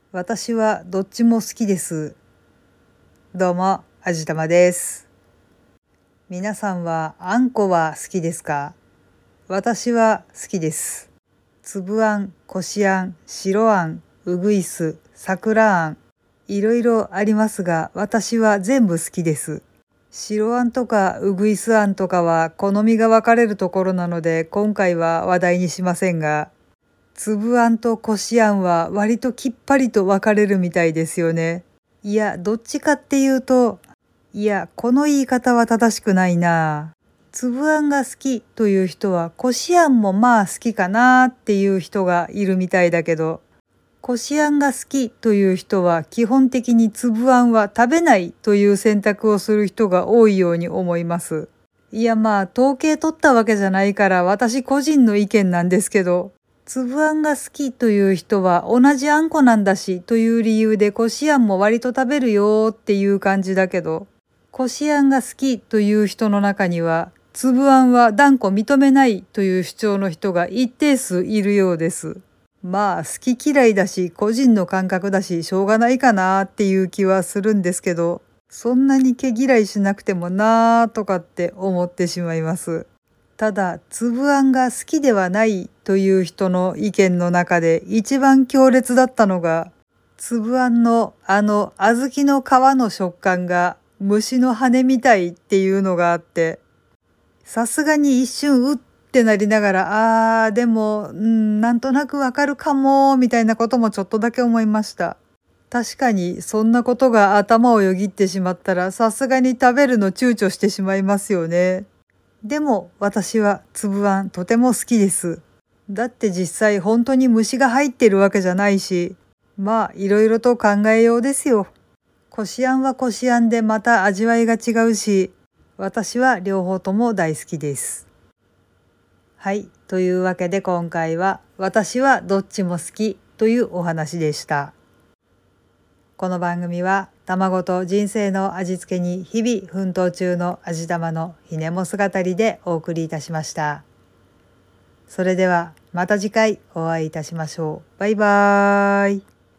私はどっちも好きです。どうも、あじたまです。皆さんはあんこは好きですか？私は好きです。つぶあん、こしあん、白あん、うぐいす、さくらあん、いろいろありますが、私は全部好きです。白あんとかうぐいすあんとかは好みが分かれるところなので、今回は話題にしませんが、つぶあんとこしあんは割ときっぱりと分かれるみたいですよね。いや、どっちかっていうと、いや、この言い方は正しくないな。つぶあんが好きという人は、こしあんもまあ好きかなっていう人がいるみたいだけど、こしあんが好きという人は基本的につぶあんは食べないという選択をする人が多いように思います。いやまあ統計取ったわけじゃないから私個人の意見なんですけど、つぶあんが好きという人は同じあんこなんだしという理由でこしあんも割と食べるよっていう感じだけど、こしあんが好きという人の中には、つぶあんは断固認めないという主張の人が一定数いるようです。まあ好き嫌いだし個人の感覚だししょうがないかなっていう気はするんですけど、そんなに毛嫌いしなくてもなーとかって思ってしまいます。ただ、つぶあんが好きではないという人の意見の中で一番強烈だったのが、つぶあんの小豆の皮の食感が虫の羽みたいっていうのがあって、さすがに一瞬うってなりながら、でも、なんとなくわかるかも、みたいなこともちょっとだけ思いました。確かにそんなことが頭をよぎってしまったらさすがに食べるの躊躇してしまいますよね。でも私はつぶあんとても好きです。だって実際本当に虫が入ってるわけじゃないし、まあいろいろと考えようですよ。こしあんはこしあんでまた味わいが違うし、私は両方とも大好きです。はい、というわけで今回は私はどっちも好きというお話でした。この番組は卵と人生の味付けに日々奮闘中の味玉のひねも姿りでお送りいたしました。それではまた次回お会いいたしましょう。バイバーイ。